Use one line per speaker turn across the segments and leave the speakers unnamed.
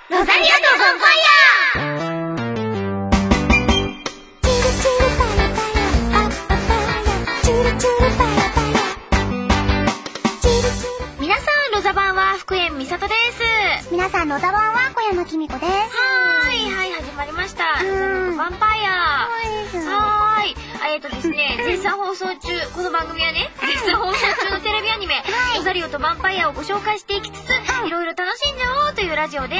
ロザリオとヴァンパイア。
皆さん、ロザバンは福円美里です。
皆さん、ロザバンは小山きみこです。
はい、始まりました。ロザリオとヴァンパイア。ですね、絶賛放送中、この番組はね、絶賛放送中のテレビアニメ、ロザリオとヴァンパイアをご紹介していきつつ、いろいろ楽しんじゃおうというラジオです。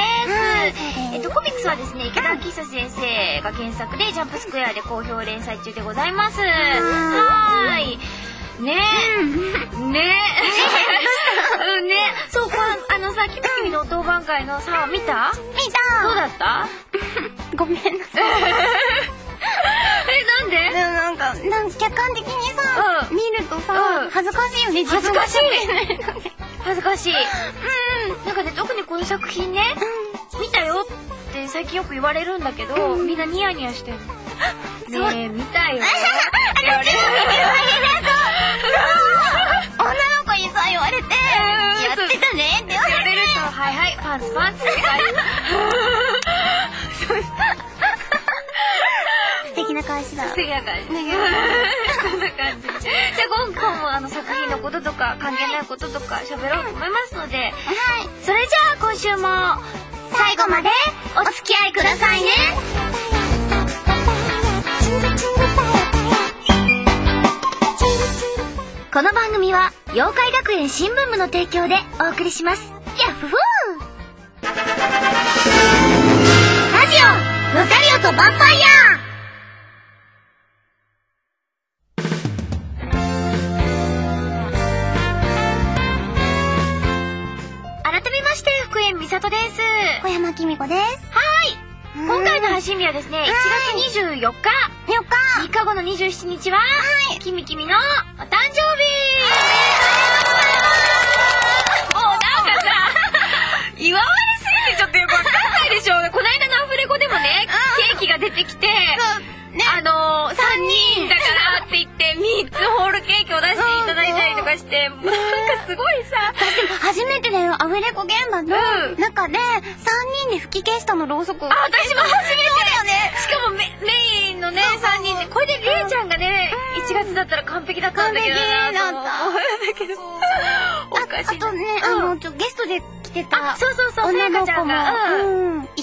コミックスはですね、池田明久先生が原作で、ジャンプスクエアで好評連載中でございます。ねそう、さ、キミキミの当番会のさ、見た？どうだった？
ごめんなさい。
なんで？
なんか客観的にさ、見るとさ、恥ずかしいよね、
恥ずかしい。恥ずかしい。なんかね、特にこの作品ね、見たよって最近よく言われるんだけど、みんなニヤニヤしてる。ねえ、見たよ。
女の子にさ、言われて、やってたねって言われると、
はい、パンツって感じ。
素敵な感じだ。
素敵な感じ。そんな感じ。じゃあ今回も作品のこととか関係ないこととか喋ろうと思いますので、それじゃあ今週も
最後まで
お付き合いくださいね。この番組は妖怪学園新聞部の提供でお送りします。ヤッフフー。ラジオロザリオとヴァンパイア。福円美里です。
小山きみこです。
今回の配信日はですね、1月24日。3日後の27日は、きみきみのお誕生日。もうなんかさ、祝われすぎてちょっとよくわかんないでしょ。この間のアフレコでもね、ケーキが出てきて、3人だからって言って3つホールケーキを出していただいたりとかして、なんかすごいさ、
初めてだよ、アフレコ現場の中で3人で吹き消したのろうそく。
私も初めてだよね。しかもメインのね3人で、これでりえちゃんがね1月だったら完璧だったんだけどなと思うんだけど、おかしい。
あとね、ゲストで来てた
そう
女の子も
1月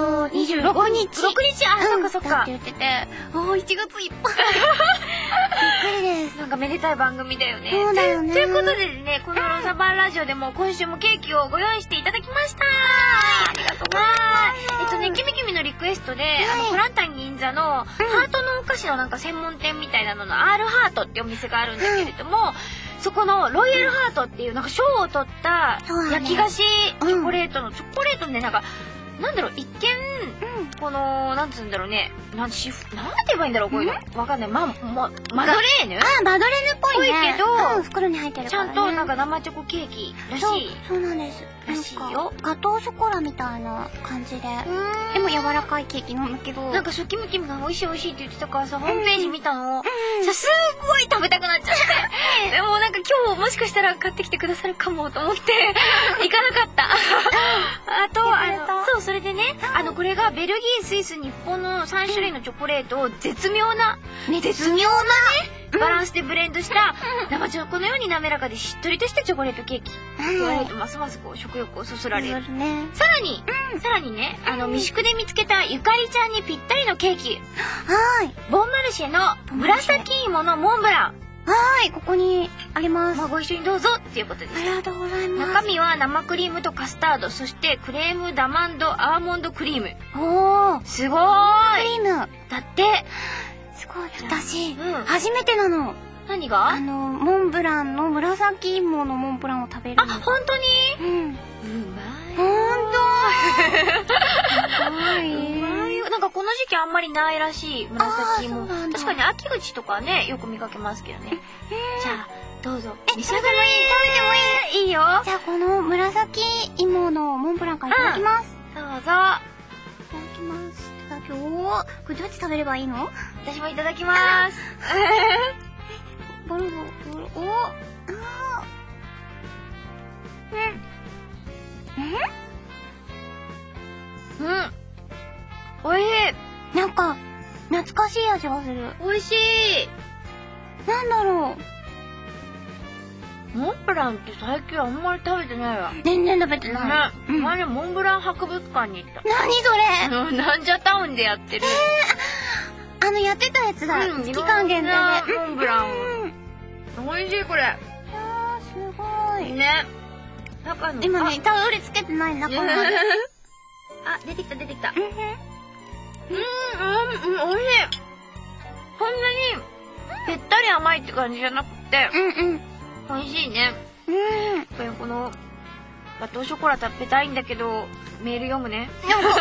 26日
そっか
って言ってて、1月いっぱい。びっくりです。
なんかめでたい番組だよね。
そうだよね。
ということでね、このロザバンラジオでも今週もケーキをご用意していただきました。ありがとうございます。キミキミのリクエストで、コランタン銀座のハートのお菓子のなんか専門店みたいなのの R ハートってお店があるんだけれども、そこのロイヤルハートっていうなんか賞を取った焼き菓子チョコレートのチョコレートでなんかなんだろう、一見このなんつうんだろうね、なんて言えばいいんだろう、こういうのわかんない。マドレーヌ？
マドレーヌっぽいね。
けど
袋に入ってるからね。
ちゃんとなんか生チョコケーキらしい。
そうなんです。
らしいよ。
ガトーショコラみたいな感じで、でも柔らかいケーキなんだけど、
なんかキムキムが美味しいって言ってたからさ、ホームページ見たの。すごい食べたくなっちゃって。でもなんか今日もしかしたら買ってきてくださるかもと思って行かなかった。あとそう、それでね、これがベルギー、スイス、日本の3種類のチョコレートを絶妙なバランスでブレンドした生チョコのように滑らかでしっとりとしたチョコレートケーキ。言われるとますますこう食欲をそそられる。さらにね、未宿で見つけたゆかりちゃんにぴったりのケーキ。ボンマルシェの紫芋のモンブラン。
ここにあります。
ご一緒にどうぞっていうことです。
ありがとうございます。
中身は生クリームとカスタード、そしてクレームダマンドアーモンドクリーム。すごーい。
クリーム
だって。
すごい。私、初めてなの。
何が？
モンブランの紫芋のモンブランを食べるの。
本当に？うまい。
本当。
うまいよ。なんかこの時期あんまりないらしい、紫芋。確かに秋口とかね、よく見かけますけどね。じゃあどうぞ。召し上がり。食べてもいい？いいよ。
じゃあこの紫芋のモンブランからいただきます。
どうぞ。
いただきます。これどうやって食べればいいの？
私もいただきます。
ボロボロ。 味がする。
美味しい。
なんだろ
モンブランって最近あんまり食べてないわ。
う。全然食べてない。
ね、前モンブラン博物館に行った。
何それ？
なんじゃタウンでやってる。
やってたやつだ。
期
間限定で。
モンブラン。美味しいこれ。
あー、すごい。
ね。中の
今ね、たどり着けてない中まで。
あ、出てきた出てきた。
うん、
美味しい。こんなにぺったり甘いって感じじゃなくて、美味しいね。やっぱりこのガトーショコラ食べたいんだけど、メール読むね。
私も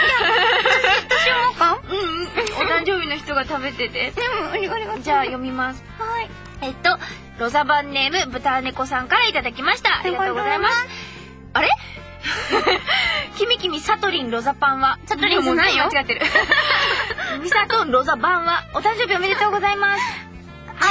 か？
お誕生日の人が食べてて。じゃあ読みます。
はい。
ロザバンネーム豚猫さんからいただきました。ありがとうございます。あれキミキミサトリンロザパンは、
サトリンじゃないよ。
間違ってる。ミサトンロザバンは、お誕生日おめでとうございます。
はい、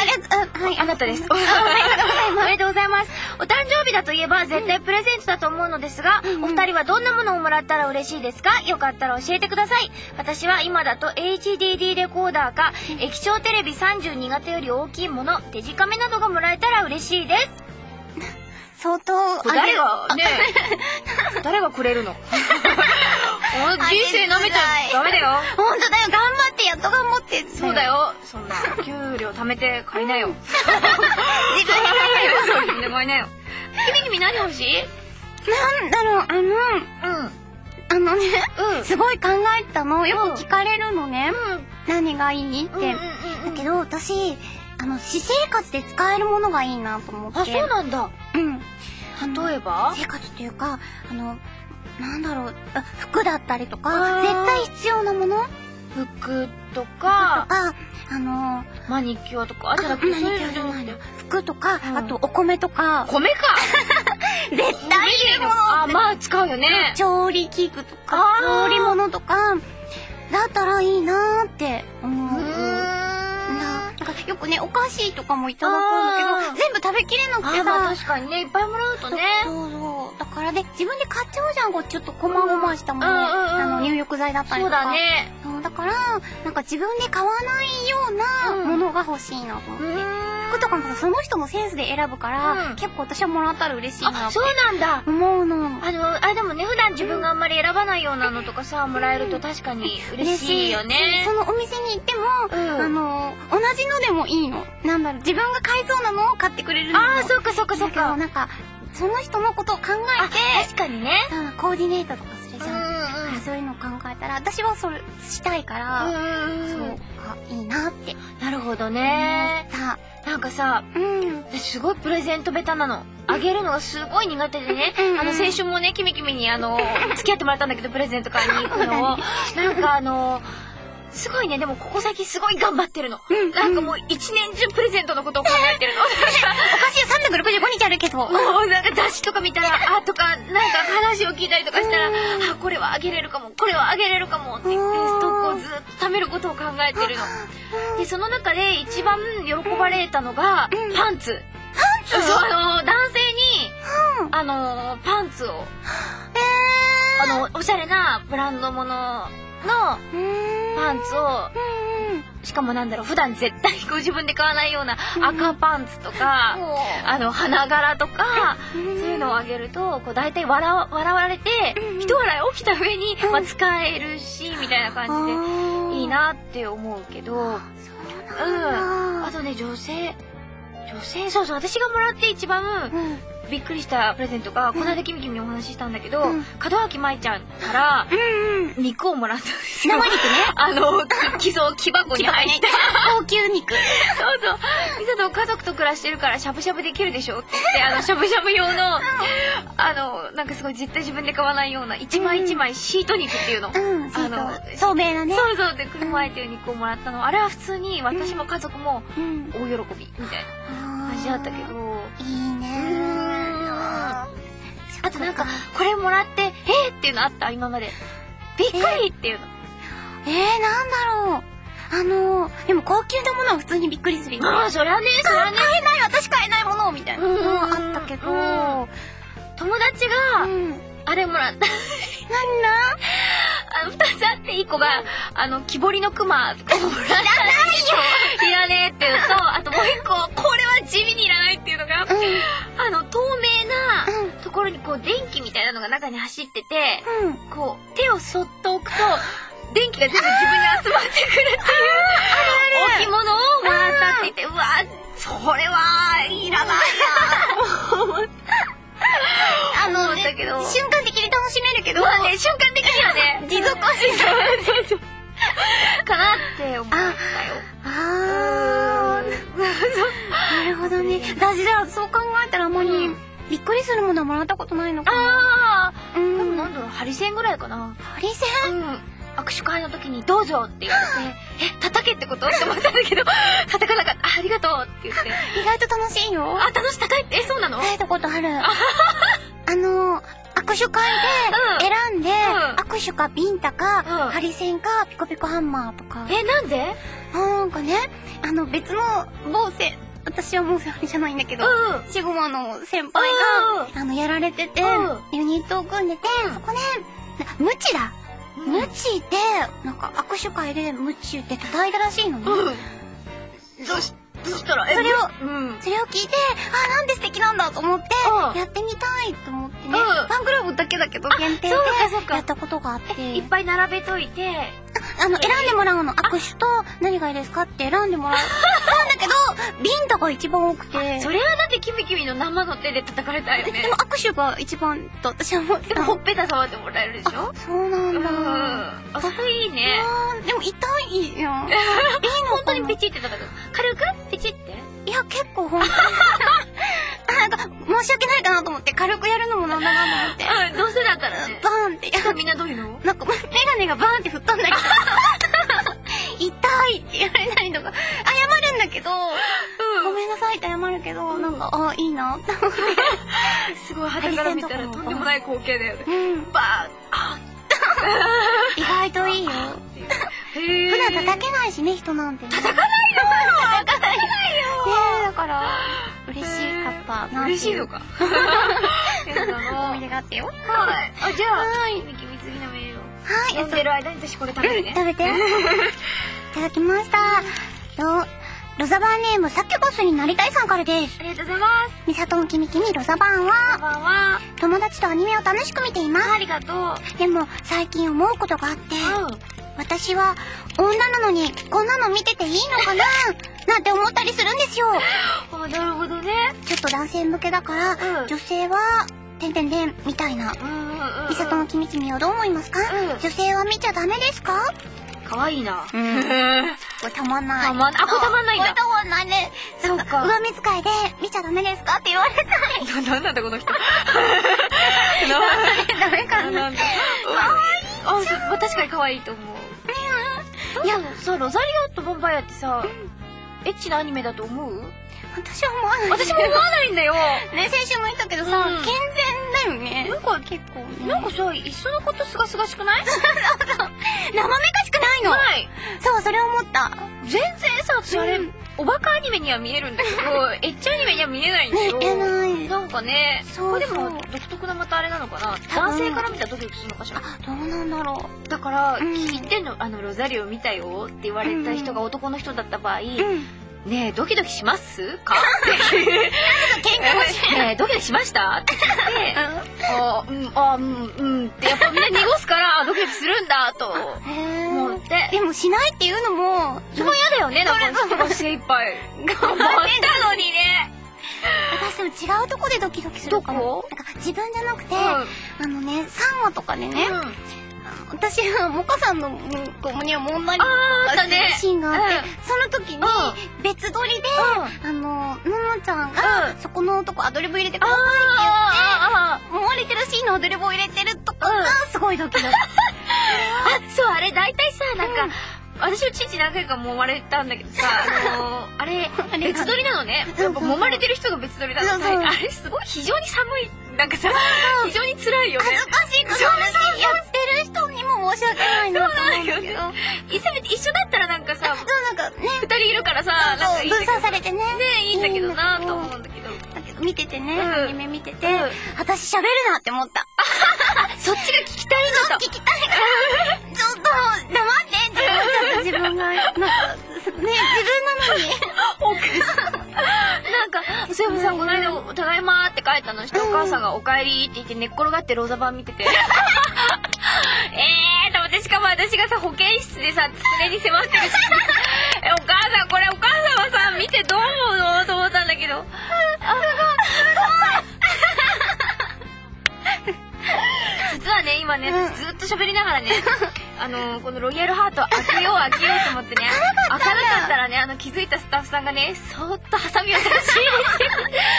あなたです。おめでとうございます。お誕生日だといえば絶対プレゼントだと思うのですが、お二人はどんなものをもらったら嬉しいですか？よかったら教えてください。私は今だと HDD レコーダーか、液晶テレビ32型より大きいもの、デジカメなどがもらえたら嬉しいです。
相当
誰がくれるの？人生舐めちゃダメだよ。
ほんとだよ、頑張って、やっと頑張って。
そうだよ。そんな給料貯めて買いなよ。
自分で
自分で買いなよ。キミ何欲しい？
なんだろう、すごい考えたの。よく聞かれるのね。何がいいって。だけど私、私生活で使えるものがいいなと思って。
あ、そうなんだ。例えば？
生活っていうか、なんだろう、服だったりとか、絶対必要なもの？
服とか、
マ
ニキュアとか、あ、じゃなくて、
服とか、あとお米とか。
米か
絶対いるもの。
あ、まあ使うよね。
調理器具とか、調理物とか、だったらいいなーって思う。よくね、お菓子とかもいただくんだけど、全部食べきれなくてさ。
確かにね、いっぱいもらうとね。
そう。だからね、自分で買っちゃうじゃん、ちょっとこまごましたもの。入浴剤だったりとか。
そうだね。
だから、なんか自分で買わないようなものが欲しいなと思って。服とかもその人のセンスで選ぶから、結構私はもらったら嬉しいなって。
あ、そうなんだ。
思うの。
でもね、普段自分があんまり選ばないようなのとかさ、もらえると確かに嬉しいよね。
そのお店に行っても、同じのでもいいの。なんだろう、自分が買いそうなのを買ってくれるの。
ああ、そっか。
なんか、その人のことを考えて、
確かにね。
コーディネートとかするじゃん。そういうのを考えたら、私はそれしたいから、いいなって。
なるほどね。なんかさ、私すごいプレゼントベタなの。あげるのがすごい苦手でね。先週もね、キミに付き合ってもらったんだけど、プレゼント買いに行くのを。なんかすごいね、でもここ最近すごい頑張ってるの。なんかもう一年中プレゼントのことを考えてるの。お
かしい365日あるけど。
もうなんか雑誌とか見たら、とか、なんか話を聞いたりとかしたら、これはあげれるかも、これはあげれるかもって言って、ストックをずっと貯めることを考えてるの。で、その中で一番喜ばれたのが、パンツ。そう、男性に、パンツを、おしゃれなブランドもののパンツを、しかも普段絶対ご自分で買わないような赤パンツとか、花柄とか、そういうのをあげると、大体笑われて、一笑い起きた上に、使えるし、みたいな感じで、いいなって思うけど、あとね、女性、そう、私がもらって一番、びっくりしたプレゼントが、この間キミにお話ししたんだけど、門脇舞ちゃんから、肉をもらったんですよ。
生肉ね。
木箱に入って。
高級肉。
そう。ミサと家族と暮らしてるからしゃぶしゃぶできるでしょって言って、しゃぶしゃぶ用の、なんかすごい絶対自分で買わないような、一枚一枚シート肉っていうの。
透明なね。
そう。で、車えてる肉をもらったの。あれは普通に私も家族も大喜びみたいな感じだったけど。
いいね。
あとなんか、これもらって、っていうのあった？今まで。びっくりっていうの。
なんだろう。でも高級なものは普通にびっくりするよね。
そりゃね。
私買えないものみたいなのあったけど、
友達が、あれもらった。 2つあって、1個が、木彫りの熊とか。いらないよいらねえっていうのと、あともう1個、これは地味にいらないっていうのが、透明なところにこう、電気みたいなのが中に走ってて、こう、手をそっと置くと、電気が全部自分に集まってくるっていう置物をもらったって言って、うわ、それはいらないなと思った。けど
瞬間的に楽しめるけど、
まあね、瞬間的にはね、
持続はしない
かなって思ったよ。
なるほどね。私じゃあそう考えたらあんまりびっくりするものはもらったことないのかな。
でもなんだろう、ハリセンぐらいかな。
ハリセン？
握手会の時にどうぞって言われて、叩けってことって思ったんだけど、叩かなかった。ありがとうって言って。
意外と楽しいよ。
楽しい、高いって、そうなの？
書いたことある。握手会で選んで、握手かビンタか、ハリセンか、ピコピコハンマーとか。
なんで？
なんかね、別の私はもうそれじゃないんだけど、シグマの先輩が、やられてて、ユニットを組んでて、そこで、ムチだ。ムチで、なんか握手会でムチって叩いたらしいのね。
そしたら、
それを聞いて、なんで素敵なんだと思って、やってみたいと思ってね、ファンクラブだけだけど限定でやったことがあって。
いっぱい並べといて、
選んでもらうの。握手と何がいいですかって選んでもらう。なんだけど、ビンタが一番多くて。
それはだってキミキミの生の手で叩かれたよね。
でも握手が一番と私は思ってた。
でもほっぺた触ってもらえるでしょ？
そうなんだ。
それいいね。
でも痛いよ。
本当にピチって叩く。軽くピチって？
いや、結構本当に。なんか、申し訳ないかなと思って、軽くやるのもなんだなと思って。
どうせだったらね。
バーンって。
みんなどういうの？
なんか、メガネがバーンって吹っ飛んだりとか。痛いって言われたりとか。謝るんだけど、ごめんなさいって謝るけど、なんか、いいなって思って。
すごい、肌から見たらとんでもない光景だよね。バーン！
意外といいよ。普段叩けないしね、人なんてね。
叩かないよ！叩かないよ！
だから、嬉しかったな。
嬉しいのか。
思い出があってよ。
はい。じゃあ、ミキミ次のメールを。
はい。
読んでる間に私これ食べるね。
食べて。いただきました。ロザバーネームサキュボスになりたいさんからです。
ありがとうございます。
ミサトンキミキミロザバーンは、友達とアニメを楽しく見ています。
ありがとう。
でも、最近思うことがあって、私は女なのにこんなの見てていいのかななんて思ったりするんですよ。
なるほどね。
ちょっと男性向けだから、女性は、みたいな。ミサトンキミキミはどう思いますか？女性は見ちゃダメですか？
かわいいな。
これたまんない。
これたまんないんだ。
これたまんないね。
そうか。
上目遣いで見ちゃダメですかって言われたい。
なんだこの人。
ダメかな。かわいい。
確かにかわいいと思う。いや、そう、ロザリオとヴァンパイアってさ、エッチなアニメだと思う？
私は思わない。
私も思わないんだよ。
ね、先週も言ったけどさ、健全だよね。
なんか結構ね。なんかさ、一緒のことすがすがしくない？
生めかしくないの。
ない。
そう、それ思った。
全然さ、私あれ、おバカアニメには見えるんだけど、エッチアニメには見えないんだよ。
見えない。
なんかね、これでも独特なまたあれなのかな。男性から見たらドキドキするのかしら。
どうなんだろ
う。だから、聞いてんの、ロザリオ見たよって言われた人が男の人だった場合、ねえ、ドキドキしますか？
喧嘩もしない。
ねえ、ドキドキしましたって言って、ってやっぱみんな濁すから、ドキドキするんだと思って。
でもしないっていうのも、
それも嫌だよね、なんか人が精一杯頑張ったのにね。
私でも違うとこでドキドキするから。なんか自分じゃなくて、3話とかでね、私はモカさんの子には問題がシーンがあって、その時に別撮りで、ののちゃんがそこの男アドリブ入れてくださいって言って、思われてるシーンのアドリブを入れてるとかがすごいドキドキ。
そう、あれ大体さ、なんか、私の父何回か揉まれたんだけどさ、あれ、別撮りなのね。やっぱ揉まれてる人が別撮りなの。あれすごい非常に寒い。なんかさ、非常に辛いよね。
恥ずかしいことやってる人にも申し訳ないなと思うんだけど。
せめて一緒だったらなんかさ、
なんかね、
二人いるからさ、なんか
分散されてね。
いいんだけどなと思うんだけど。
だけど見ててね、アニメ見てて、私喋るなって思った。
そっちが聞きたいのだ。
聞きたいから。
してお母さんがお帰りって言って寝っ転がってローザ版見てて。と思って、しかも私がさ、保健室でさ、机に迫ってるし。お母さん、これお母さんはさ、見てどう思うのと思ったんだけど。実はね、今ね、ずっと喋りながらね、このロイヤルハート開けようと思ってね、開かなかったらね、気づいたスタッフさんがね、そーっとハサミを差し入れて、優しい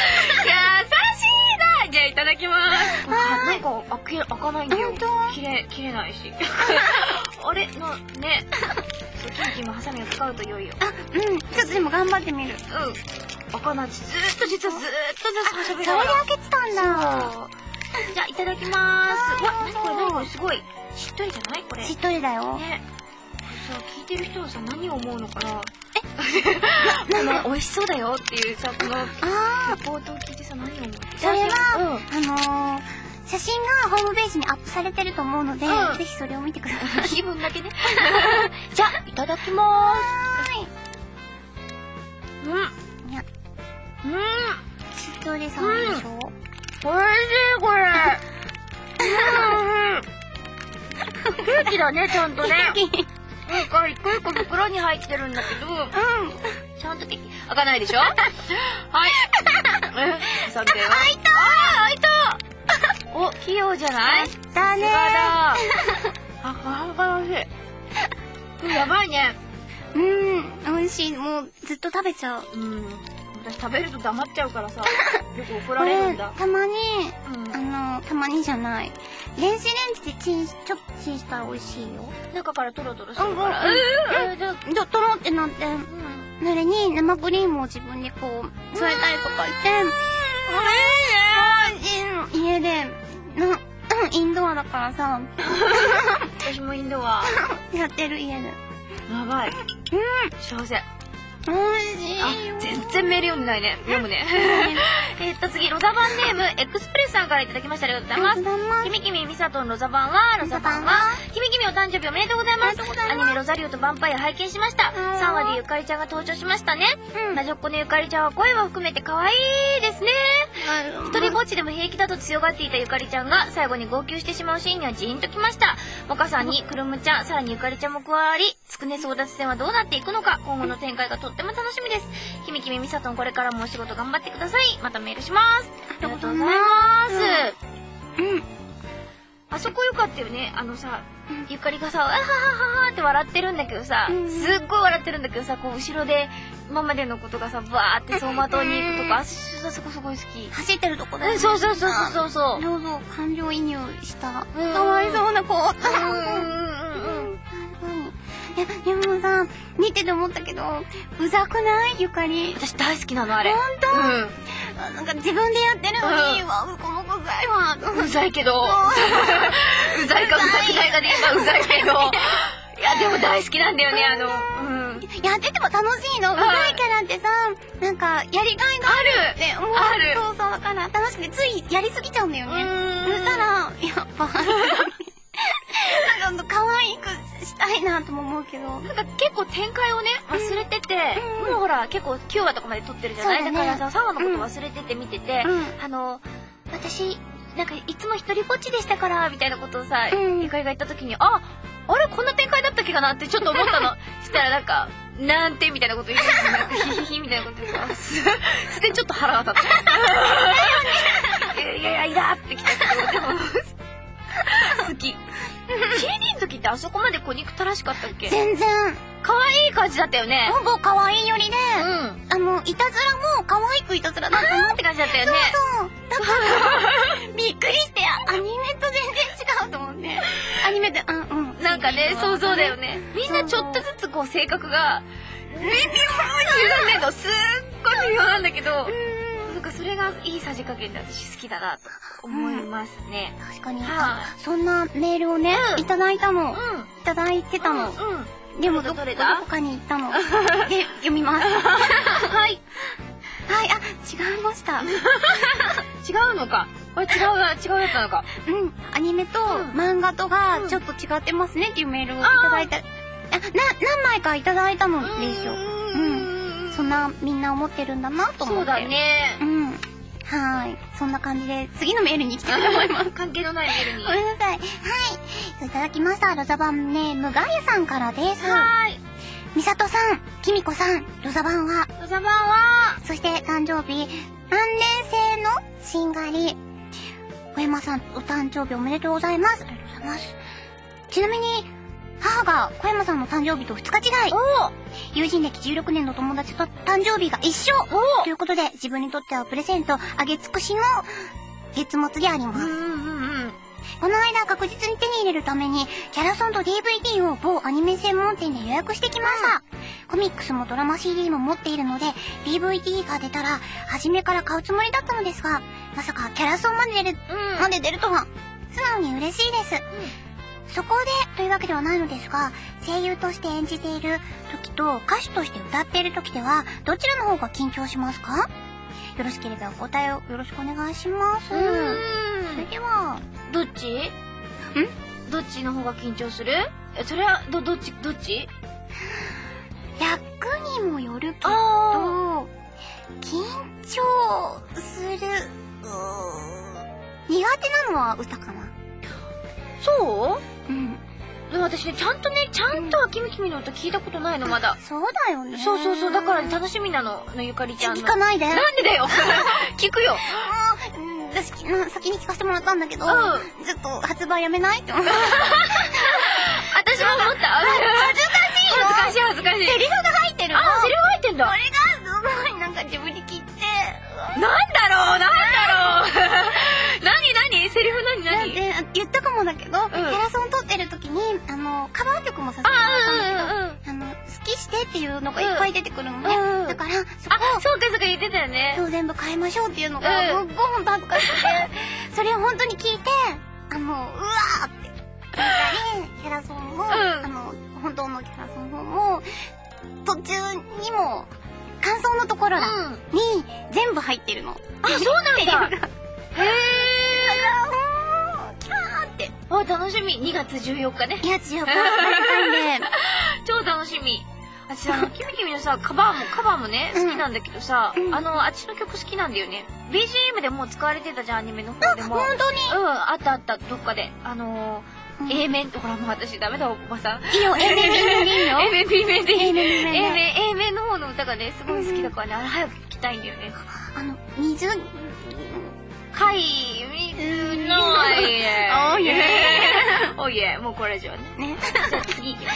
な。じゃあいただきます。なんか開かないんだよ。切れないし。あれね、そう、キンキンもハサミを使うと良いよ。
ちょっとでも頑張ってみる。
開かない。実はずーっと喋りな
そ
がら。
れ開けてたんだ。
じゃあいただきまーす。わ、なにこれすごい。しっとりじゃないこれ。
しっとりだよ。
ね。さ、聞いてる人はさ、何を思うのかな。美味しそうだよっていうさ、このレポートを聞いてさ、何を思う。
それは、写真がホームページにアップされてると思うので、ぜひそれを見てください。
気分だけね。じゃあいただきまーす。
しっとりさんでしょ。
おいしいこれ。ケーキだね、ちゃんとね。なんか一個一個袋に入ってるんだけど、ちゃんとケーキ開かないでしょ。はい。さては。開いた。お、器用じゃない？
だね。
おいしい。やばいね。
美味しい。もうずっと食べちゃう。
私食べると黙っちゃうからさ、よく怒られるんだ。
たまに、たまにじゃない。電子レンジでちょっとチンしたら美味しいよ。
中からトロトロするから。
トロってなって、それに生クリームを自分でこう、添えたりとかして、家で、インドアだからさ、
私もインドア。
やってる家で。
やばい。幸せ。
美味しいよ。
全然メール読んでないね。読むね。次、ロザバンネーム、エクスプレスさんからいただきました。ありがとうございます。きみきみみさとんロザバンは、きみきみお誕生日おめでとうございます。アニメロザリオとヴァンパイア拝見しました。3話でゆかりちゃんが登場しましたね。ラジオっ子のゆかりちゃんは声も含めて可愛いですね。一人ぼっちでも平気だと強がっていたゆかりちゃんが最後に号泣してしまうシーンにはジーンときました。モカさんにくるむちゃん、さらにゆかりちゃんも加わり、つくね争奪戦はどうなっていくのか、今後の展開がとっても楽しみです。きみきみみさとんこれからもお仕事頑張ってください。またメールします。ありがとうございます。あそこよかったよね。ゆかりがさ、あははははって笑ってるんだけどさ、すっごい笑ってるんだけどさ、こう後ろで今までのことがさ、バーって走馬灯に行くとか、そこすごい好き。
走ってるとこだよね。
そう。
感情移入した。かわいそうな子。いや、でもさ、見てて思ったけど、うざくない？ゆかり。
私大好きなの、あれ。
ほんと？なんか自分でやってるのに、この子うざいわ。
うざいけど。うざいかうざくないかで今うざいけど。いや、でも大好きなんだよね、
やってても楽しいの。うざいキャラってさ、なんか、やりがいがあるって思う。そう、だから楽しくてついやりすぎちゃうんだよね。そしたら、やっぱ、なんか可愛くしたいなとも思うけど。
なんか結構展開をね、忘れてて、もうほら、結構9話とかまで撮ってるじゃない？だからさ、3話のこと忘れてて見てて、私、なんかいつも一人ぼっちでしたから、みたいなことをさ、ゆかりが言った時に、あれこんな展開だったっけかなってちょっと思ったの。したらなんか、なんてみたいなこと言ってなんかヒヒヒみたいなこと言ってすでにちょっと腹が立った。いや、イラーってきたけど、でも、好き。CD の時ってあそこまで憎たらしかったっけ？
全然。
可愛い感じだったよね。
ほぼ可愛いよりで、いたずらも可愛くいたずらだったの
って感じだったよね。
そう。だから、びっくりして、アニメと全然違うと思って。アニメって、
なんかね、そうだよね。みんなちょっとずつこう性格が、微妙に歪んでんの。すっごい微妙なんだけど、なんかそれがいいさじ加減で私好きだなと思いますね。
確かに。そんなメールをね、いただいたの。いただいてたの。でもどこかに行ったの。で、読みます。はい。違いました。
違うのか。これ違うやつなのか。
アニメと漫画とがちょっと違ってますねっていうメールをいただいた。何枚かいただいたのでしょ。そんなみんな思ってるんだなと思って。
そうだね。
はい。そんな感じで、次のメールに行きたいと思います。
関係のないメールに。
ごめんなさい。はい。いただきました。ロザバンネームガヤさんからです。
はい。
みさとさん、きみこさん、ロザバンは。
ロザバンは。
そして誕生日、何年生のしんがり。小山さん、お誕生日おめでとうございます。ありがとうございます。ちなみに、母が小山さんの誕生日と2日違い。友人歴16年の友達と誕生日が一緒ということで、自分にとってはプレゼントあげ尽くしの月末であります。この間確実に手に入れるためにキャラソンと DVD を某アニメ専門店で予約してきました。コミックスもドラマ CD も持っているので DVD が出たら初めから買うつもりだったのですが、まさかキャラソンまで出るとは素直に嬉しいです。そこでというわけではないのですが、声優として演じている時と歌手として歌っている時ではどちらの方が緊張しますか？よろしければお答えをよろしくお願いします。それでは
どっち？どっちの方が緊張する？それはどっち？
役にもよるけど緊張する苦手なのは歌かな。
そう？でも私ね、ちゃんとあきみきみの歌聞いたことないの、まだ。
そうだよね。
そう。だから楽しみなの、ゆかりちゃんの。
聞かないで。
なんでだよ聞くよ。
私、先に聞かせてもらったんだけど、ずっと発売やめないって思った。
私も思った。恥ずかしい。
セリフが入ってるの。
セリフが入ってんだ。
これがすごい、なんか自分に聞いて。
なんだろう何セリフ何
だって言ったかもだけど、キャラソン撮ってる時に、カバー曲もさせてもらったんだけど、好きしてっていうのがいっぱい出てくるのね。だから、
そうか言ってたよね。
そう、全部変えましょうっていうのが、すっごいほんと恥ずかしくて、それを本当に聞いて、うわーって聞いたり、キャラソンも、本当のキャラソンの方も、途中にも、感想のところに全部入ってるの。
そうなんだ。
キャーって。
楽しみ。2月14日ね。
いや、違う、バレンタインで。
超楽しみ。私キミキミのさ、カバーもね、好きなんだけどさ、あっちの曲好きなんだよね。BGM でもう使われてたじゃん、アニメの方でも。
本当に？
あった、どっかで。A 面と、ほらもう私ダメだおばさん。
いいよ、A 面いいよ。
A 面 B 面でいい。A 面の方の歌がね、すごい好きだからね、あれ早く聴きたいんだよね。
水
のおいえ、もうこれ以上ね。じゃあ次行きます。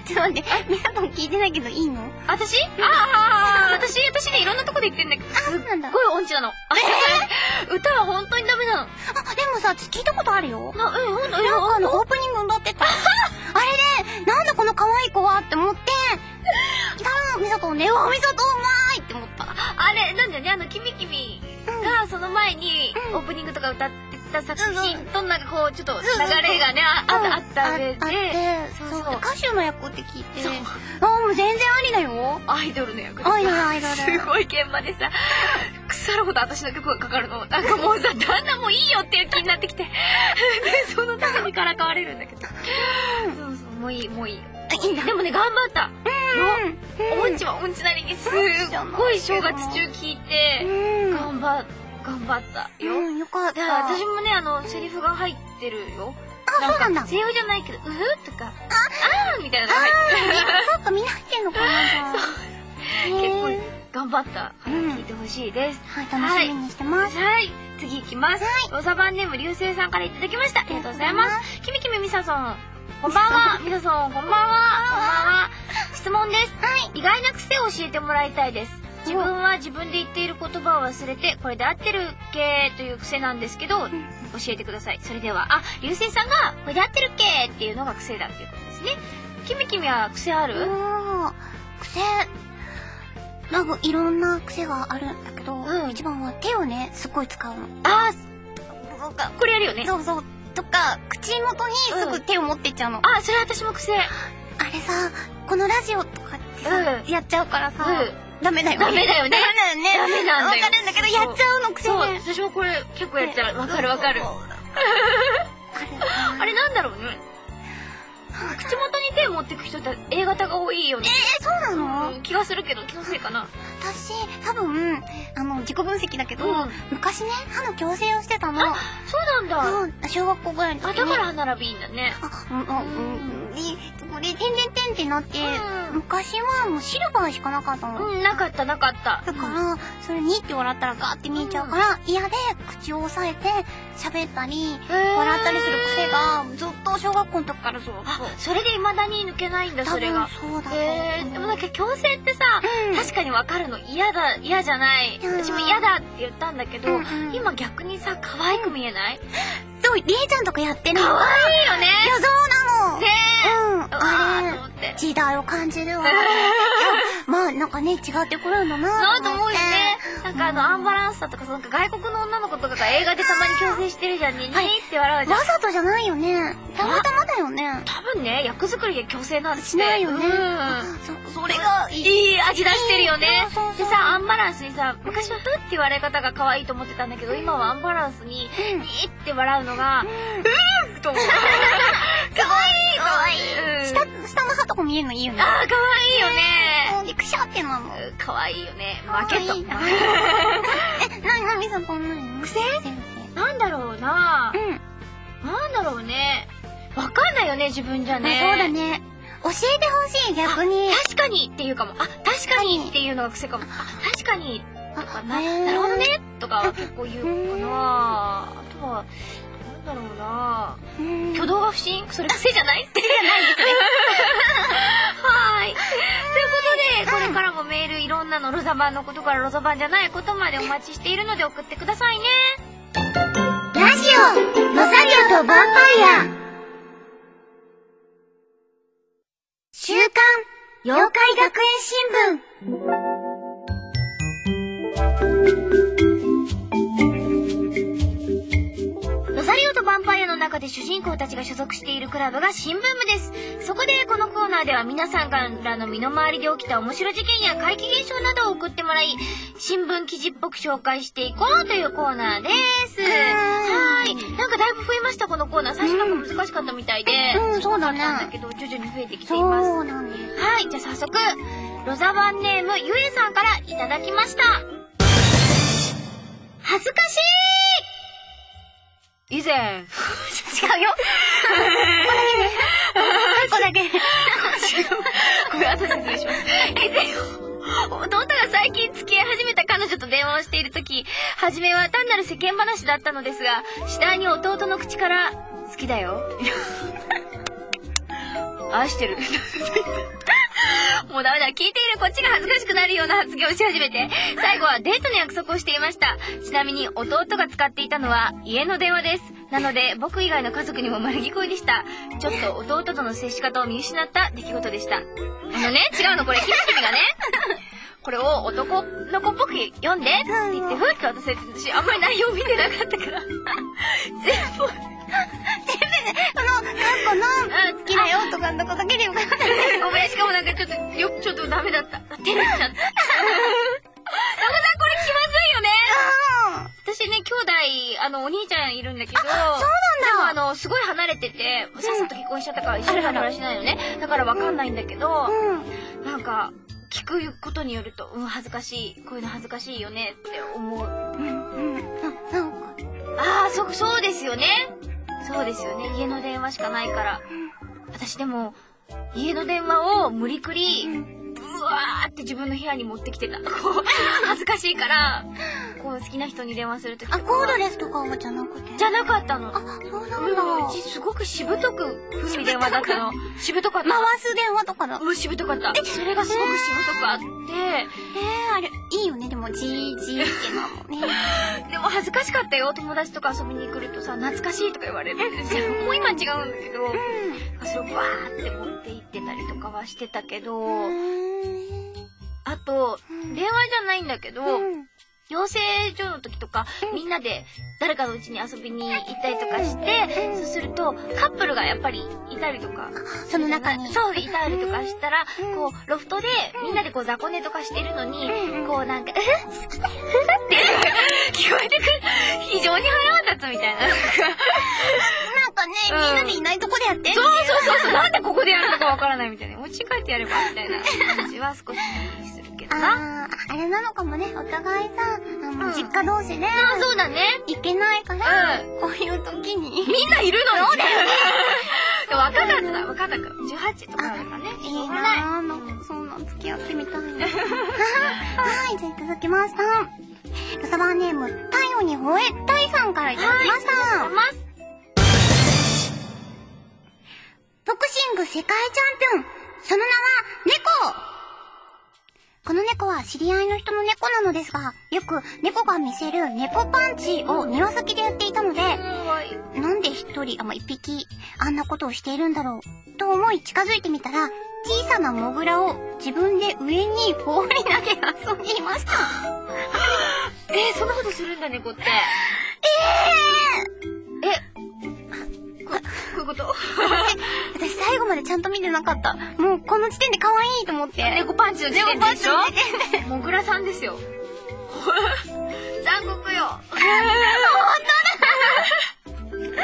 ちょっと待って、皆さん聞いてないけどいいの？
私ね、いろんなとこで言ってんだけど、すっごい音痴なの。歌は本当にダメなの。
でもさ、聞いたことあるよ。
ほんと？
オープニング歌ってた。あれで、なんだこの可愛い子はって思って、ミサトね、ミサトうまいって思った。
あれ、なんだよね、キミキミがその前にオープニングとか歌ってた作品となんかこう、ちょっと流れがね、あった上で、
そう、歌手の役って聞いて、もう全然ありだよ。
アイドルの役でさ、
アイドル。
すごい現場でさ、腐るほど私の曲がかかるの。なんかもうさ、だんだんもういいよっていう気になってきて。で、そのためにからかわれるんだけど。そうそう、もういい。でもね、頑張った。音痴は音痴なりにすっごい正月中聞いて、頑張ったよ。
よかった。
私もね、セリフが入ってるよ。
そうなんだ。
声優じゃないけど、とか、みたいなのが入ってる。
そっか、みんな入ってんのかな、じゃあ。
結構頑張ったから聞いてほしいです。
はい、楽しみにしてます。
はい、次行きます。ロザバンネーム流星さんからいただきました。ありがとうございます。きみきみみささん。こんばんは。みささん、こんばんは。質問です。意外な癖を教えてもらいたいです。自分は自分で言っている言葉を忘れて、これで合ってるっけという癖なんですけど、教えてください。それでは、流星さんが、これで合ってるっけっていうのが癖だっていうことですね。きみきみは癖ある？
癖、なんかいろんな癖があるんだけど、一番は手をね、すごい使うの。
これやるよね。
そう。とか、口元にすぐ手を持ってっちゃうの。
それ私も癖。
あれさ、このラジオとかってさ、やっちゃうからさ、ダメだよね。
ダメなんだよ。
わかるんだけど、やっちゃうの癖で。
そう、私もこれ結構やっちゃう。わかる。あれなんだろうね。 口元に手を持ってく人って A 型が多いよね。
そうなの？
気がするけど、気のせいかな。
私、多分、自己分析だけど、昔ね、歯の矯正をしてたの。
あ、そうなんだ。
小学校ぐらいの時に。
だから歯並びいいんだね。
これ、点々点ってなって、昔はもうシルバーしかなかったの。
なかった。
だから、それにって笑ったらガーって見えちゃうから、嫌で口を押さえて喋ったり、笑ったりする癖が、ずっと小学校の時からそう。
それで未だに抜けないんだ、それが。
そうだ
でもなんか矯正ってさ、確かにわかるの。嫌じゃない。私も嫌だって言ったんだけど、今逆にさ、可愛く見えない？
そう、りえちゃんとかやってる
可愛いよね。
いや、そうなの。
ね
え。あれ、時代を感じるわ。まあ、なんかね、違ってくるんだな
と思うよね。なんかアンバランスさとか、なんか外国の女の子とかが映画でたまに矯正してるじゃんね。って笑うじゃん。
わざとじゃないよね。たまたまだよね。
多分ね、役作りで矯正なんて。
しないよね。それが
いい味出してるよね。でさ、アンバランスにさ、昔はふって言われ方が可愛いと思ってたんだけど、今はアンバランスに、って笑うのが、と思う。可愛い。
下の歯とか見えるのいいよね。
可愛いよね。
で、くしゃってなの。
可愛いよね。負けと。
なみさんこんなの
癖？なんだろうな。なんだろうね。わかんないよね、自分じゃね。
そうだね。教えてほしい、逆に。
確かにっていうかも。確かにっていうのが癖かも。確かにとかなるほどねとかは結構言うかな。あとは、なんだろうな。挙動が不審？それ癖じゃない？癖じゃないですね。はい。ということで、これからもメールいろんなのロザ版のことからロザ版じゃないことまでお待ちしているので送ってくださいね。
ラジオ、ロザリオとヴァンパイア。週刊妖怪学園新聞。
ロザリオとヴァンパイアの中で主人公たちが所属しているクラブが新聞部です。そこでこのコーナーでは皆さんからの身の回りで起きた面白事件や怪奇現象などを送ってもらい、新聞記事っぽく紹介していこうというコーナーです。はい。なんかだいぶ増えました、このコーナー。最初なんか難しかったみたいで。
そうだね。
なんだけど、徐々に増えてきています。
そうなんです。
はい。じゃあ早速、ロザバンネームゆえさんからいただきました。恥ずかしい以前。違うよ。
ここだけ。
ごめん、後で説明します。以前、弟が最近付き合い始めた彼女と電話をしているとき、初めは単なる世間話だったのですが、次第に弟の口から、好きだよ。愛してる。もうダメだ。聞いているこっちが恥ずかしくなるような発言をし始めて、最後はデートの約束をしていました。ちなみに弟が使っていたのは家の電話です。なので僕以外の家族にも丸聞こえでした。ちょっと弟との接し方を見失った出来事でした。違うのこれ、ひまきみがね、これを男の子っぽく読んでって言って、ふっと渡せてたし、あんまり内容見てなかったから。全部
ね、カッコの好きだよとかのとこだけでよかったね。
ごめん、しかもなんかちょっとダメだった。照れちゃった。なんかさ、これ気まずいよね。私ね、兄弟、お兄ちゃんいるんだけど、そうなんだ。でもすごい離れてて、さっさと結婚しちゃったから一緒に離れしないのね。だからわかんないんだけど、なんか、聞くことによると、恥ずかしい。こういうの恥ずかしいよねって思う。そうですよね。そうですよね。家の電話しかないから。私でも、家の電話を無理くり、ブワーって自分の部屋に持ってきてた。恥ずかしいから、好きな人に電話するときとか。
コードレスとかはじゃなくて？
じゃなかったの。
そうなんだ。
うちすごくしぶとく古い電話だったの。しぶとかった。
回す電話とかだ。
しぶとかった。それがすごくしぶとくあって。
あれ、いいよね、でも、じーってなのね。
でも恥ずかしかったよ。友達とか遊びに来るとさ、懐かしいとか言われるんですよ。もう今違うんだけど、それをバーって持って行ってたりとかはしてたけど、あと、電話じゃないんだけど、養成所の時とか、みんなで誰かの家に遊びに行ったりとかして、そうすると、カップルがやっぱりいたりとか。
その中に。
そう、いたりとかしたら、ロフトでみんなで雑魚寝とかしてるのに、なんか、好きだよって聞こえてくる。非常に腹が立つみたいな。
なんかね、みんなでいないとこでやってん
そう、なんでここでやるのかわからないみたいな。お家帰ってやればみたいな感じは少しするけどな。
あれなのかもね、お互いさ、実家同士で。
そうだね。
行けないから、こういう時に。
みんないるのに。
そうだよね。
若かった。18とかだからね。
いいなぁ、なんかそんな付き合ってみたいな。はい、じゃあいただきました。ロサバーネーム、太陽に吠えたいさんからいただきました。ボクシング世界チャンピオン、その名は猫。この猫は知り合いの人の猫なのですが、よく猫が見せる猫パンチを庭先でやっていたので、なんで一匹あんなことをしているんだろうと思い近づいてみたら、小さなモグラを自分で上に放り投げ遊んでいました。
そんなことするんだ猫って。こういうこと
私最後までちゃんと見てなかった。もうこの時点で可愛いと思って。
猫パンチの時点でしょ。モグラさんですよ。残酷よ。本当だ。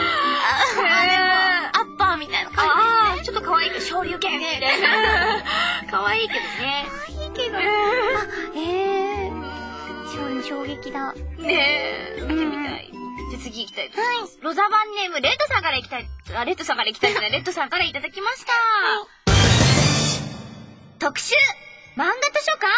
アッパーみたいな感じ。
ちょっと可愛いけど、昇竜拳みたいな。可愛いけどね。
可愛いけど。衝撃だ。
ねえ、見てみたい。じゃあ次行きたいと思います。ロザバンネーム、レッドさんからいただきました。特集漫画図書館。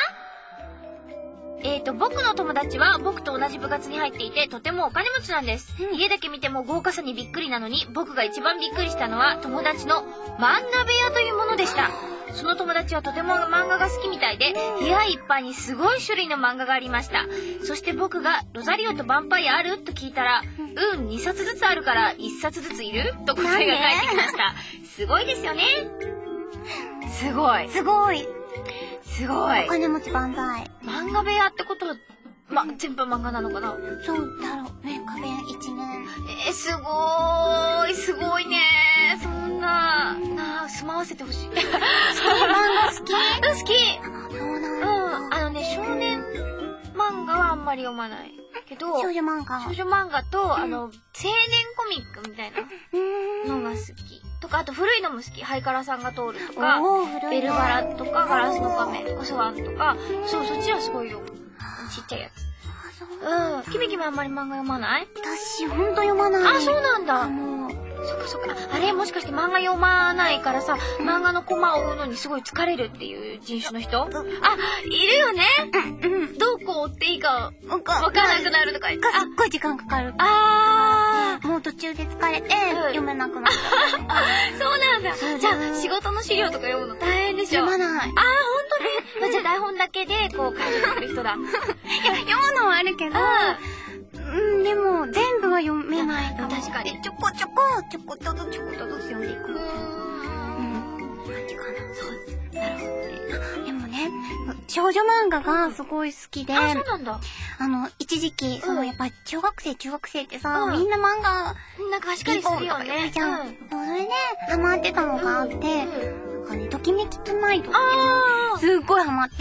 僕の友達は僕と同じ部活に入っていてとてもお金持ちなんです。家だけ見ても豪華さにびっくりなのに、僕が一番びっくりしたのは友達の漫画部屋というものでした。その友達はとても漫画が好きみたいで、部屋いっぱいにすごい種類の漫画がありました。そして僕がロザリオとヴァンパイアあると聞いたら、2冊ずつあるから1冊ずついると答えが返ってきました。すごいですよね。すごい。お
金持ち万歳。
漫画部屋ってことは、全部漫画なのかな。
そうだろうね、壁一面。
すごいね。そんな、住まわせてほしい。
漫画好き？
好き。
そうなんだ。
少年漫画はあんまり読まないけど、
少女漫画
と、青年コミックみたいなのが好き。とか、あと古いのも好き。ハイカラさんが通るとか、ベルバラとか、ガラスの仮面とか、スワンとか、そっちはすごいよ。ちっちゃいやつ。キミキミあんまり漫画読まない？
私ほんと読まない。
そうなんだ。そっか。あれもしかして漫画読まないからさ、漫画のコマを追うのにすごい疲れるっていう人種の人？いるよね。どこ追っていいかわからなくなるとか。
すっごい時間かかる。もう途中で疲れて読めなくなった。
そうなんだ。じゃあ仕事の資料とか読むの大変でしょ？
読まない。
ほんとね。じゃあ台本だけでこう解説する人だ。
いや、読むのはあるけど、でも全部は読めないかも。
確かに。
ちょこっとずつ読んでいく。感じかな。そう。なるほどね。でもね、少女漫画がすごい好きで。
そうなんだ。
一時期、やっぱ中学生ってさ、みんな漫画、
なんか貸し借りするよね。
じゃん。それで、ハマってたのがあって、ときめきトゥナイトっていう、すっごいハマって。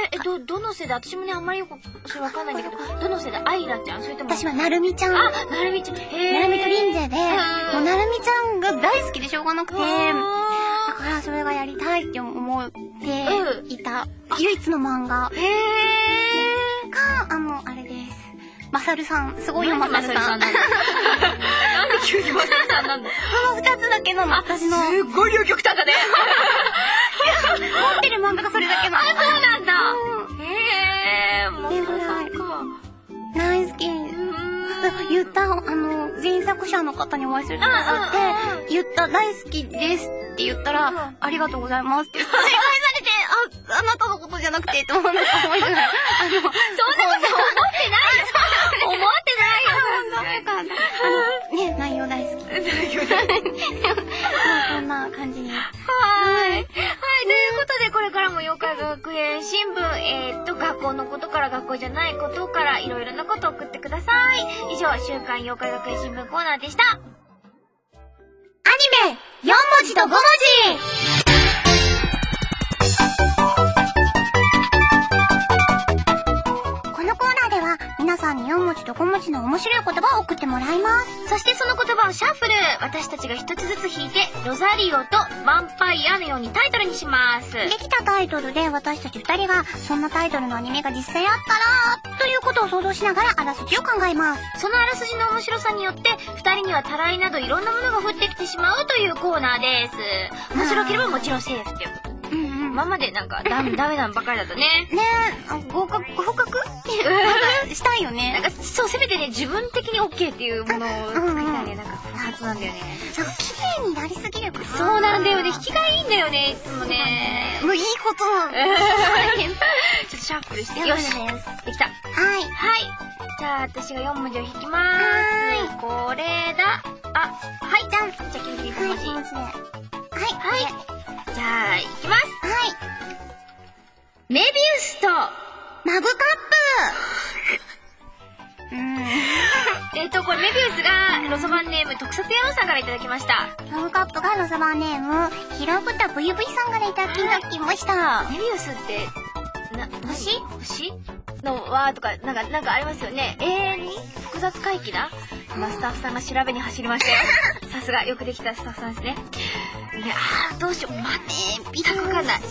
どの世代？私もね、あんまりよくそれわかんないんだけど、どの世代？アイラちゃん？それとも。
私はなるみちゃん。
なるみちゃん。
なるみとリンゼで、もうなるみちゃんが大好きでしょうがなくて、だからそれがやりたいって思っていた唯一の漫画。あれです。マサルさん。すごいよ、マサルさん。なんで
急にマサルさんなんだ。
2つだけなの、私の。
すっごい両極端だね。
持ってる漫画がそれだけなの。
そうなんだ。マサルさんか。
大好き。言った、前作者の方にお会いするってなって、言った、大好きですって言ったら、ありがとうございますってお願いされて、あなたのことじゃなくて、と思いながら。そんなこと思ってないよ。
思ってないよ。
ね、内容大好き。こんな感じに。
はい。ということで、これからも妖怪学園新聞、学校のことから学校じゃないことからいろいろなことを送ってください。以上、週刊妖怪学園新聞コーナーでした。アニ
メ4文字と5文字。このコーナーでは皆さんに4文字字と5文字の面白い言葉を送ってもらいます。
そしてその言葉をシャッフル、私たちが一つずつ引いて、ロザリオとヴァンパイアのようにタイトルにします。
できたタイトルで私たち2人がそんなタイトルのアニメが実際あったらということを想像しながらあらすじを考えます。
そのあらすじの面白さによって2人にはたらいなどいろんなものが降ってきてしまうというコーナーです。面白ければもちろんセーフっていうこと。今までなんかダメなのばっかりだとね。
ねえ、合格したいよね。
なんかそう、せめてね、自分的に OK っていうものを作りたいね。なんかはずなんだよね。
そう、綺麗になりすぎるから。
そうなんだよね。引きがいいんだよね、いつもね。
もういいことなの。ちょ
っとシャッフルして。よし。できた。
はい。
じゃあ私が4文字を引きまーす。これだ。はい、じゃん。じゃあ君1文字。はい。じゃあ、いきます。メビウスと
マグカップ。
これメビウスがロソバンネーム特撮野郎さんからいただきました。
マグカップがロソバンネームひろぶた VV さんからいただきました。
メビウスって星の輪とかなんかありますよね。永遠に複雑回帰だ。スタッフさんが調べに走りましたよ。さすがよくできたスタッフさんですね。どうしよう。全くわかんない。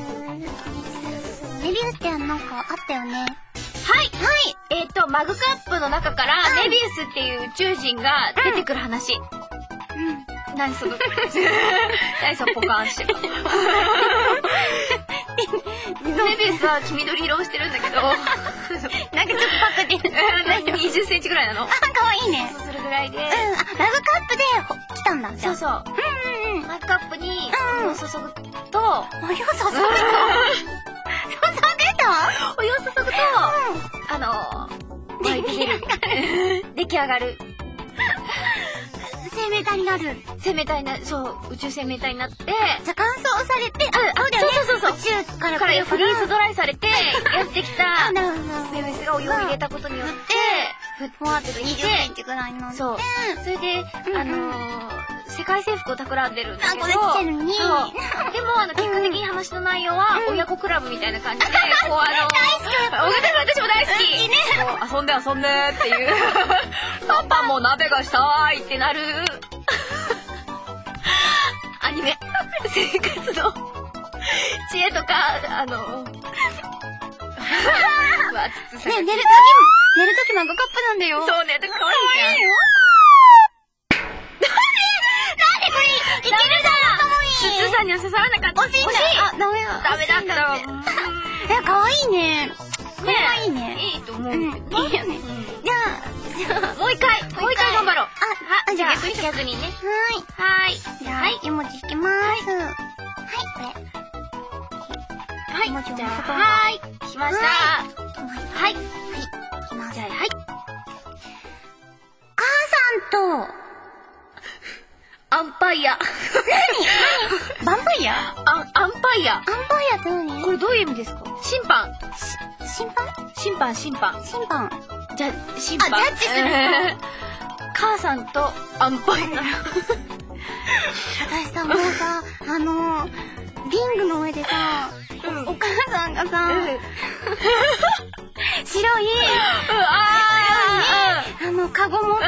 メビウスってなんかあったよね。
はい。マグカップの中からメビウスっていう宇宙人が出てくる話。何そのポカーンしてるの。メビウスは黄緑色をしてるんだけど、なんかちょっとパクって20センチぐらいなの。
かわいいね。
それぐらいで。
マグカップで来たんだ。
そうそう。マグカップにお湯を注ぐと、
お湯を注ぐと
湧いて出る。出来上がる。
生命体になる。
そう、宇宙生命体になって、
じゃあ乾燥されて、
そう。
宇宙から
フリーズドライされて、やってきた、メビウスがお湯を入れたことによって、ふわっと20
センチぐらいになって。
そう。それで、世界征服を企んでるんだけど、
でも
結果的に話の内容は親子クラブみたいな感じで、
大好き。
私も大好き。遊んでっていう。パパも鍋がしたいってなる。アニメ。生活の知恵とか、
寝るときマグカップなんだよ。
そうね、かわいいじゃん。いけるだ。筒さんには刺さらなかった。
惜しい。ダメだった。かわいいね。これはいいね。
いいと思う。
いいよね。じゃあ
もう一回頑張ろう。
じゃあ
逆にね。
はい。じゃあ4文字引きます。これ。
じゃあ来ました。はい。
いきます。
じゃあ
母さんと
アンパイア。
何？バンパイア？
アンパイア。
アンパイアって何？
これどういう意味ですか？審判。
審判。
審判。
ジャ
ッジする。母さんとアンパイア。
私さ、もうさ、リングの上でさ、お母さんがさ、白い、カゴ持って、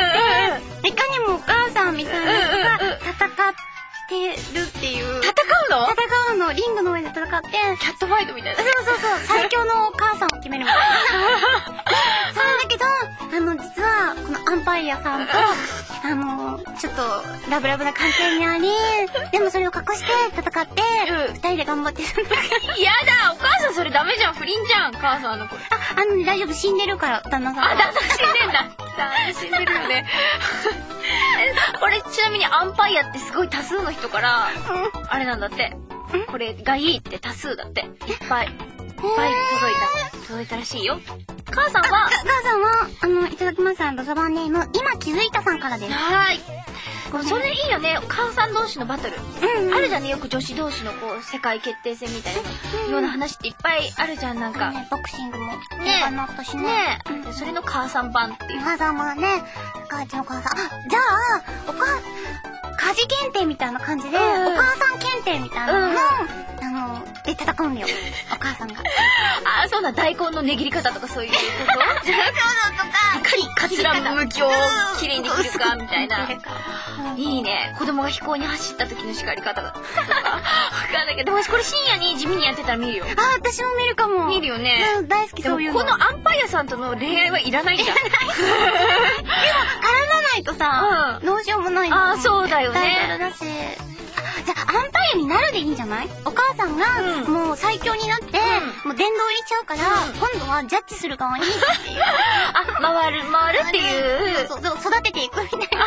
いかにもお母さんみたいな人が戦ってるっていう。
戦うの？
リングの上で戦って、
キャットファイトみたいな。
そう、最強のお母さんを決めるみたいな。そうなんだけど、実は、このアンパイアさんと、ちょっと、ラブラブな関係にあり、でもそれを隠して戦って、二人で頑張ってる。
やだ、お母さんそれダメじゃん、不倫じゃん、母さんの子。
大丈夫、死んでるから、旦那さん。
旦那死んでんだ。死んでるよね。これ、ちなみにアンパイアってすごい多数の人から、あれなんだって。これがいいって多数だって。いっぱい届いたらしいよ。母さんは、
いただきました。ロザバンネーム、今気づいたさんからです。
それいいよね。母さん同士のバトル。あるじゃんね、よく女子同士の世界決定戦みたいなような話っていっぱいあるじゃん、なんか。
ボクシングも。ねなったしね。
それの母さん版っていう。
母さんもね、母ちゃんお母さん。じゃあ、家事検定みたいな感じで、お母さん検定みたいなので戦うんだよ。お母さんが。
そな大根の値切り方とかそういうこと？
そうとか、
いかにかつらむきをきれいにできるかみたいな。いいね。子供が飛行に走った時の叱り方とか。わかんないけど、でも私これ深夜に地味にやってたら見るよ。
あ、私も見るかも。
見るよね。
大好きそういうの。
でもこのアンパイアさんとの恋愛はいらないんだ。でも、
絡まないとさ、どうしようもない
の。あ、そうだよね。
タイトルだし。じゃあ、アンパイアになるでいいんじゃない？お母さんが、もう最強になって、もう殿堂入りしちゃうから、今度はジャッジする側にっていう。
あ、回るっていう。
そう、育てていくみたいな。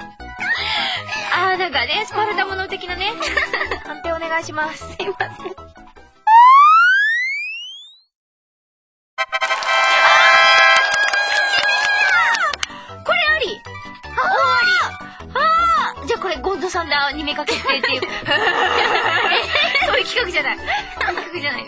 なんかね、スパルタもの的なね。判定お願いします。すいません。じゃあこれゴンドさんでアニメ化決定っていう。そういう企画じゃない。そういう企画じゃないです。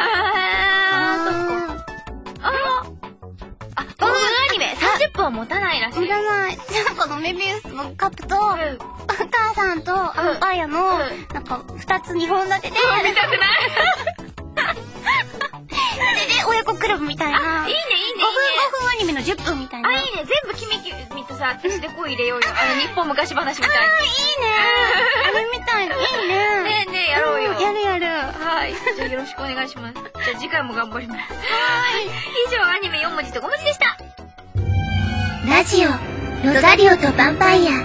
このアニメ30分は持たないらしい。
持たない。じゃあこのメビウスのカップと、お母さんとアンパイアの、なんか2つ2本立てで、
見たくない
で、親子クラブみたいな。
いいね。
5分アニメの10分みたいな。
いいね。全部キミとさ、私で声入れようよ。日本昔話みたいに。
いいね。あれみたい。いいね。
ねえ、やろうよ。
やる。
はい。じゃあよろしくお願いします。じゃあ次回も頑張ります。以上、アニメ4文字と5文字でした。
ラジオ、ロザリオとヴァンパイア。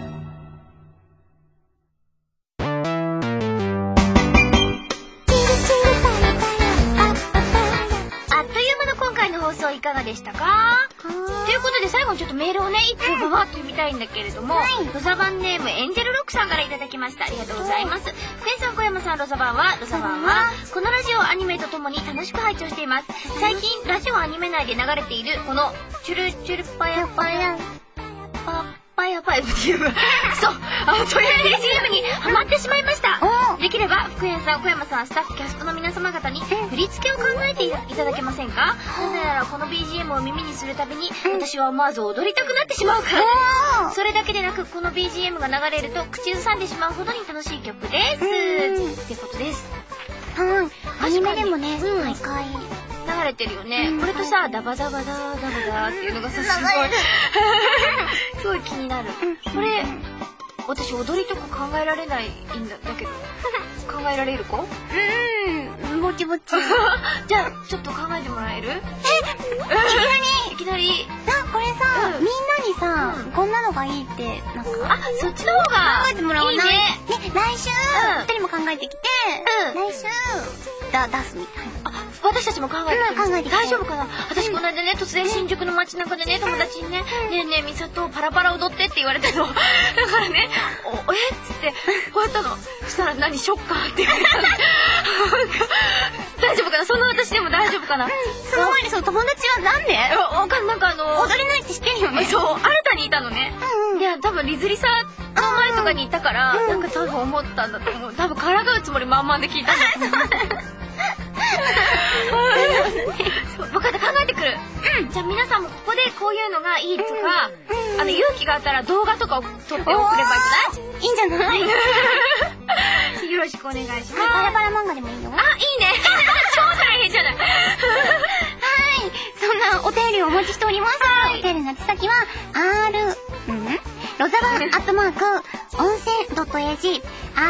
いかがでしたか？ということで最後にちょっとメールをね、一通ババッと読みたいんだけれども、ロザバンネームエンジェルロックさんからいただきました。ありがとうございます。福江さん、小山さん、ロザバンはこのラジオアニメとともに楽しく拝聴しています。最近ラジオアニメ内で流れているこのチュルチュルパヤパヤパヤパヤっていうそうトイレ BGM にハマってしまいました。できれば福原さん、小山さん、スタッフ、キャストの皆様方に振り付けを考えていただけませんか？なぜならこの BGM を耳にするたびに私は思わず踊りたくなってしまうからです。それだけでなくこの BGM が流れると口ずさんでしまうほどに楽しい曲です。ってことです。
アニメでもね、毎回
流れてるよね。これとさ、ダバダバダーダバダーっていうのがさ、すごい気になる。これ私踊りとか考えられないんだけど考えられる子？
ぼちぼち。
じゃあちょっと考えてもらえる？いきなり
これさ、みんなにさ、こんなのがいいってなんか
そっちの方が
考えてもらわない？
いいね。
来週2人も考えてきて、来週出すみたいな。
私たちも考えて大丈夫かな？私この間ね、突然新宿の街中でね、友達にね、ねえミサトパラパラ踊ってって言われたの。だからね、っつってこうやったの。そしたら何ショッカーって言われたの。大丈夫かな？その私でも大丈夫かな？
その前にその友達はなんで？
なんか
踊れないって知ってるよね。
そう、新たにいたのね。いや、多分リズリサの前とかにいたから、なんか多分思ったんだと思う。多分からかうつもり満々で聞いたんだと思う。分かった、考えてくる。じゃあ皆さんもここでこういうのがいいとか、勇気があったら動画とかを撮って送ればいいんじゃない？
いいんじゃない？
よろしくお願いします。
パラパラ漫画でもいいよ。
いいね。超大変じゃない。
そんなお便りをお待ちしております。お便りの宛先はロザバン温泉.ag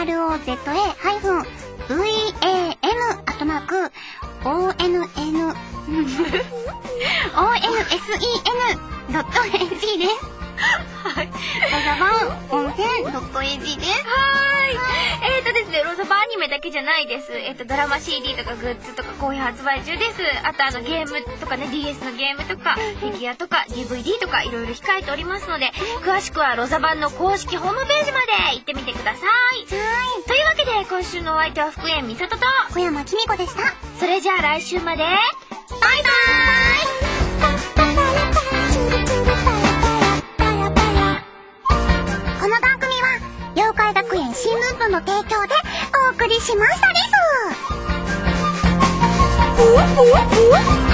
ROZAVAN-ONSEN.ag です。ロザバン温泉.ag です。
ですね、ロザバンアニメだけじゃないです。ドラマ CD とかグッズとか好評発売中です。あとゲームとかね、DS のゲームとか、フィギュアとか DVD とかいろいろ控えておりますので、詳しくはロザバンの公式ホームページまで行ってみてください。というわけで、今週のお相手は福山美里と
小山きみこでした。
それじゃあ来週まで、バイバーイ。
この番組は妖怪学園新聞部の提供でお送りしましたです。